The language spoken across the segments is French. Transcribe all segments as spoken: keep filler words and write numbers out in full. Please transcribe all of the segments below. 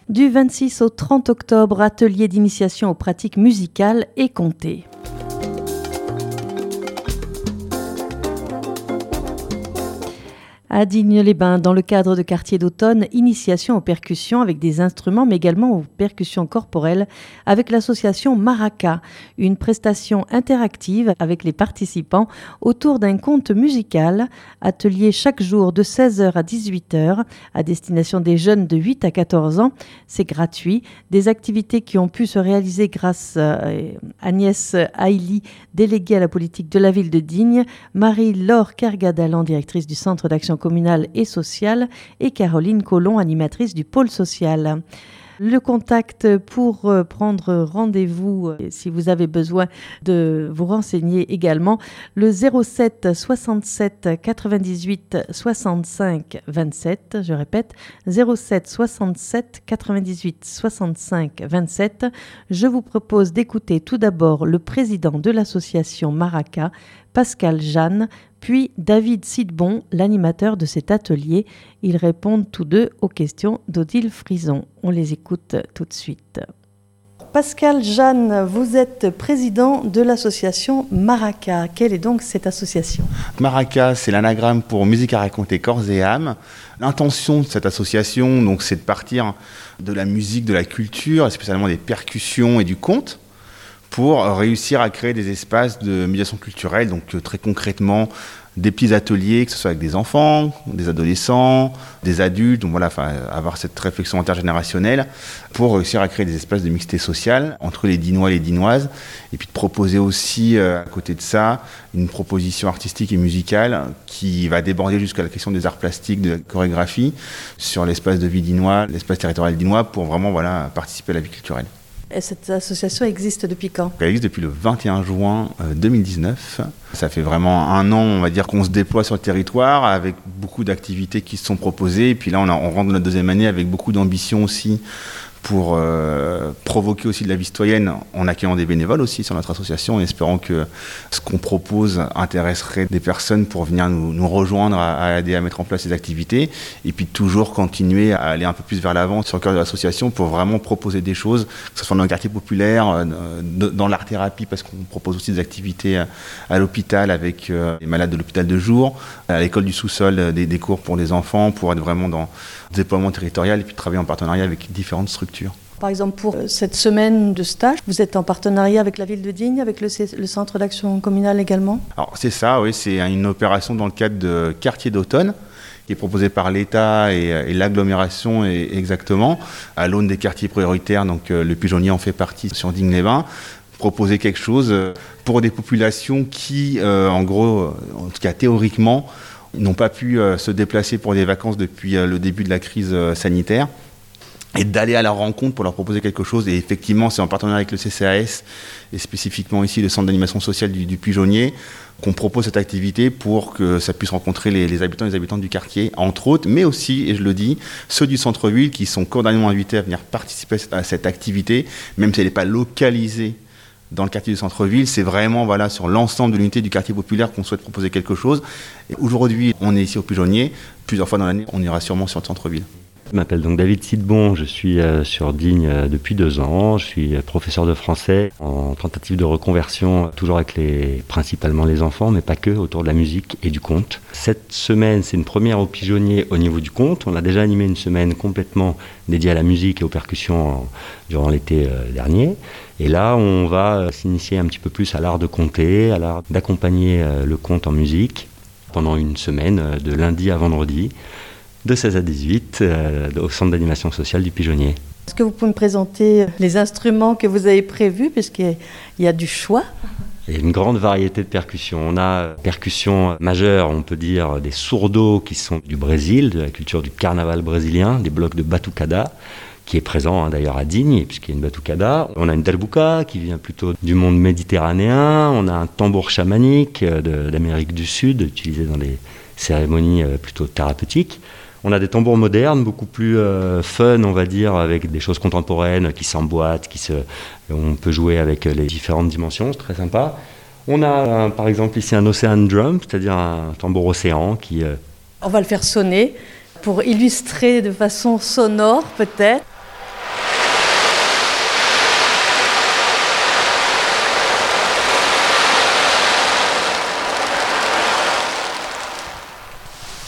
Du vingt-six au trente octobre, atelier d'initiation aux pratiques musicales et comptées. À Digne-les-Bains, dans le cadre de Quartier d'automne, initiation aux percussions avec des instruments, mais également aux percussions corporelles avec l'association Maraca, une prestation interactive avec les participants autour d'un conte musical. Atelier chaque jour de seize heures à dix-huit heures à destination des jeunes de huit à quatorze ans. C'est gratuit. Des activités qui ont pu se réaliser grâce à Agnès Haïli, déléguée à la politique de la ville de Digne, Marie-Laure Kergadalan, directrice du Centre d'action communale et sociale, et Caroline Collomb, animatrice du pôle social. Le contact pour prendre rendez-vous, si vous avez besoin de vous renseigner également, le zéro sept soixante-sept quatre-vingt-dix-huit soixante-cinq vingt-sept, je répète, zéro sept soixante-sept quatre-vingt-dix-huit soixante-cinq vingt-sept. Je vous propose d'écouter tout d'abord le président de l'association Maraca, Pascal Jeanne, puis David Sidbon, l'animateur de cet atelier. Ils répondent tous deux aux questions d'Odile Frison. On les écoute tout de suite. Pascal Jeanne, vous êtes président de l'association Maraca. Quelle est donc cette association ? Maraca, c'est l'anagramme pour musique à raconter corps et âme. L'intention de cette association, donc, c'est de partir de la musique, de la culture, et spécialement des percussions et du conte, pour réussir à créer des espaces de médiation culturelle, donc euh, très concrètement des petits ateliers, que ce soit avec des enfants, des adolescents, des adultes, donc voilà, enfin, avoir cette réflexion intergénérationnelle pour réussir à créer des espaces de mixité sociale entre les Dinois et les Dinoises, et puis de proposer aussi, euh, à côté de ça, une proposition artistique et musicale qui va déborder jusqu'à la question des arts plastiques, de la chorégraphie, sur l'espace de vie dinois, l'espace territorial dinois, pour vraiment voilà, participer à la vie culturelle. Et cette association existe depuis quand ? Elle existe depuis le vingt et un juin deux mille dix-neuf. Ça fait vraiment un an, on va dire, qu'on se déploie sur le territoire avec beaucoup d'activités qui se sont proposées. Et puis là, on, a, on rentre dans la deuxième année avec beaucoup d'ambition aussi pour euh, provoquer aussi de la vie citoyenne en accueillant des bénévoles aussi sur notre association, en espérant que ce qu'on propose intéresserait des personnes pour venir nous, nous rejoindre, à, à aider à mettre en place ces activités, et puis toujours continuer à aller un peu plus vers l'avant sur le cœur de l'association pour vraiment proposer des choses, que ce soit dans le quartier populaire, dans l'art-thérapie, parce qu'on propose aussi des activités à l'hôpital avec les malades de l'hôpital de jour, à l'école du sous-sol, des, des cours pour les enfants, pour être vraiment dans le déploiement territorial et puis travailler en partenariat avec différentes structures. Par exemple, pour cette semaine de stage, vous êtes en partenariat avec la ville de Digne, avec le, le Centre d'action communale également ? Alors c'est ça, oui, c'est une opération dans le cadre de Quartier d'automne, qui est proposée par l'État et, et l'agglomération et, exactement, à l'aune des quartiers prioritaires, donc euh, le Pigeonnier en fait partie sur Digne-les-Bains, proposer quelque chose pour des populations qui, euh, en gros, en tout cas théoriquement, n'ont pas pu euh, se déplacer pour des vacances depuis euh, le début de la crise euh, sanitaire, et d'aller à leur rencontre pour leur proposer quelque chose. Et effectivement, c'est en partenariat avec le C C A S et spécifiquement ici le Centre d'animation sociale du, du Pigeonnier qu'on propose cette activité pour que ça puisse rencontrer les, les habitants et les habitantes du quartier, entre autres, mais aussi, et je le dis, ceux du centre-ville qui sont cordialement invités à venir participer à cette, à cette activité, même si elle n'est pas localisée dans le quartier du centre-ville. C'est vraiment voilà, sur l'ensemble de l'unité du quartier populaire qu'on souhaite proposer quelque chose. Et aujourd'hui, on est ici au Pigeonnier. Plusieurs fois dans l'année, on ira sûrement sur le centre-ville. Je m'appelle donc David Sidbon, je suis euh, sur Digne euh, depuis deux ans, je suis euh, professeur de français en tentative de reconversion, toujours avec les, principalement les enfants, mais pas que, autour de la musique et du conte. Cette semaine, c'est une première au Pigeonnier au niveau du conte. On a déjà animé une semaine complètement dédiée à la musique et aux percussions en, durant l'été euh, dernier. Et là, on va euh, s'initier un petit peu plus à l'art de conter, à l'art d'accompagner euh, le conte en musique pendant une semaine, euh, de lundi à vendredi, de seize à dix-huit, euh, au centre d'animation sociale du Pigeonnier. Est-ce que vous pouvez me présenter les instruments que vous avez prévus, puisqu'il y a du choix ? Il y a une grande variété de percussions. On a percussions majeures, on peut dire des sourdos qui sont du Brésil, de la culture du carnaval brésilien, des blocs de batucada, qui est présent hein, d'ailleurs à Digne, puisqu'il y a une batucada. On a une derbuka qui vient plutôt du monde méditerranéen. On a un tambour chamanique de, d'Amérique du Sud, utilisé dans des cérémonies plutôt thérapeutiques. On a des tambours modernes, beaucoup plus euh, fun, on va dire, avec des choses contemporaines qui s'emboîtent, qui se, on peut jouer avec les différentes dimensions, c'est très sympa. On a euh, par exemple ici un ocean drum, c'est-à-dire un tambour océan qui... Euh... On va le faire sonner pour illustrer de façon sonore peut-être.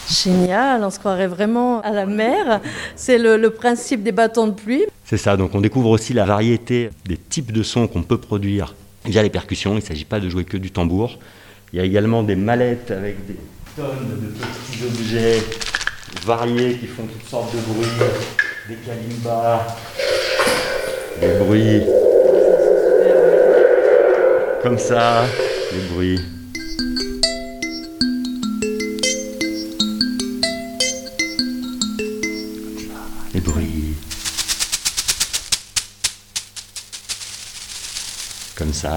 Génial, on se croirait vraiment à la mer. C'est le, le principe des bâtons de pluie. C'est ça, donc on découvre aussi la variété des types de sons qu'on peut produire via les percussions. Il ne s'agit pas de jouer que du tambour. Il y a également des mallettes avec des tonnes de petits objets variés qui font toutes sortes de bruits, des kalimbas, des bruits comme ça, des bruits. Les bruits comme ça,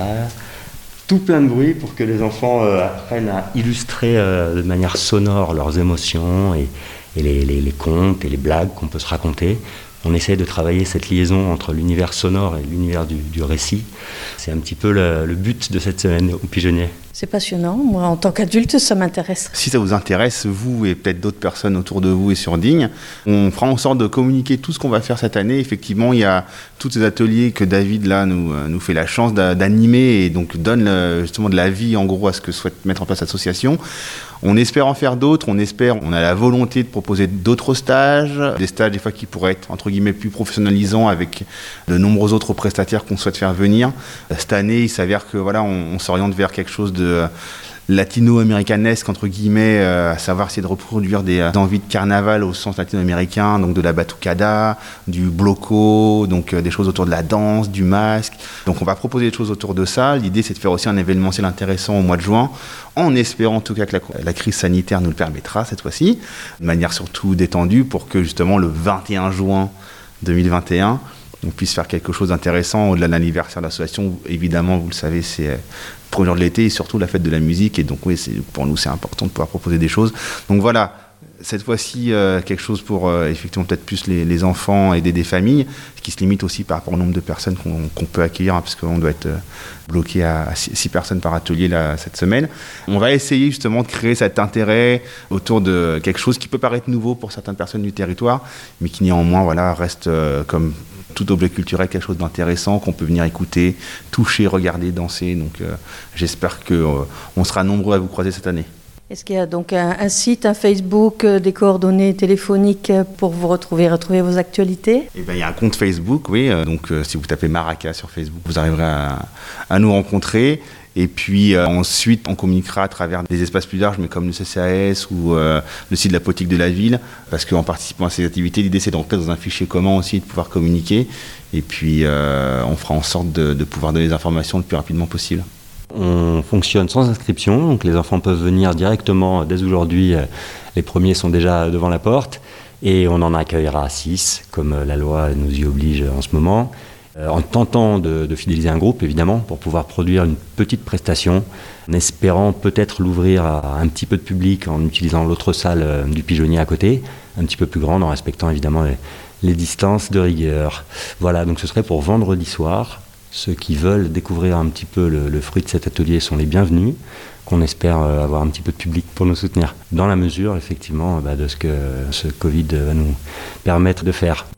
tout plein de bruit pour que les enfants euh, apprennent à illustrer euh, de manière sonore leurs émotions et, et les, les, les contes et les blagues qu'on peut se raconter. On essaie de travailler cette liaison entre l'univers sonore et l'univers du, du récit. C'est un petit peu le, le but de cette semaine au Pigeonnier. C'est passionnant. Moi, en tant qu'adulte, ça m'intéresse. Si ça vous intéresse, vous et peut-être d'autres personnes autour de vous et sur Digne, on fera en sorte de communiquer tout ce qu'on va faire cette année. Effectivement, il y a tous ces ateliers que David là nous, nous fait la chance d'animer et donc donne le, justement de la vie en gros à ce que souhaite mettre en place l'association. On espère en faire d'autres, on espère, on a la volonté de proposer d'autres stages, des stages des fois qui pourraient être entre guillemets plus professionnalisants avec de nombreux autres prestataires qu'on souhaite faire venir. Cette année, il s'avère que voilà, on, on s'oriente vers quelque chose de latino-américanesque entre guillemets, euh, à savoir essayer de reproduire des euh, envies de carnaval au sens latino-américain, donc de la batucada, du bloco, donc euh, des choses autour de la danse, du masque. Donc on va proposer des choses autour de ça. L'idée c'est de faire aussi un événementiel intéressant au mois de juin, en espérant en tout cas que la, la crise sanitaire nous le permettra cette fois-ci, de manière surtout détendue pour que justement le vingt et un juin deux mille vingt et un on puisse faire quelque chose d'intéressant au-delà de l'anniversaire de l'association. Évidemment, vous le savez, c'est le premier jour de l'été et surtout la fête de la musique. Et donc, oui, c'est, pour nous, c'est important de pouvoir proposer des choses. Donc voilà, cette fois-ci, euh, quelque chose pour euh, effectivement peut-être plus les, les enfants et des, des familles, ce qui se limite aussi par rapport au nombre de personnes qu'on, qu'on peut accueillir, hein, parce qu'on doit être euh, bloqué à six personnes par atelier là, cette semaine. On va essayer justement de créer cet intérêt autour de quelque chose qui peut paraître nouveau pour certaines personnes du territoire, mais qui néanmoins voilà, reste euh, comme tout objet culturel, quelque chose d'intéressant qu'on peut venir écouter, toucher, regarder, danser. Donc euh, j'espère qu'on euh, sera nombreux à vous croiser cette année. Est-ce qu'il y a donc un, un site, un Facebook, euh, des coordonnées téléphoniques pour vous retrouver, retrouver vos actualités ? Eh bien, il y a un compte Facebook, oui. Euh, donc euh, si vous tapez Maraca sur Facebook, vous arriverez à, à nous rencontrer. Et puis euh, ensuite, on communiquera à travers des espaces plus larges, mais comme le C C A S ou euh, le site de la politique de la ville, parce qu'en participant à ces activités, l'idée c'est d'entrer dans un fichier commun aussi, de pouvoir communiquer. Et puis, euh, on fera en sorte de, de pouvoir donner les informations le plus rapidement possible. On fonctionne sans inscription, donc les enfants peuvent venir directement dès aujourd'hui. Les premiers sont déjà devant la porte et on en accueillera six, comme la loi nous y oblige en ce moment. En tentant de, de fidéliser un groupe, évidemment, pour pouvoir produire une petite prestation, en espérant peut-être l'ouvrir à un petit peu de public en utilisant l'autre salle du Pigeonnier à côté, un petit peu plus grande, en respectant évidemment les, les distances de rigueur. Voilà, donc ce serait pour vendredi soir. Ceux qui veulent découvrir un petit peu le, le fruit de cet atelier sont les bienvenus, qu'on espère avoir un petit peu de public pour nous soutenir, dans la mesure, effectivement, bah, de ce que ce Covid va nous permettre de faire.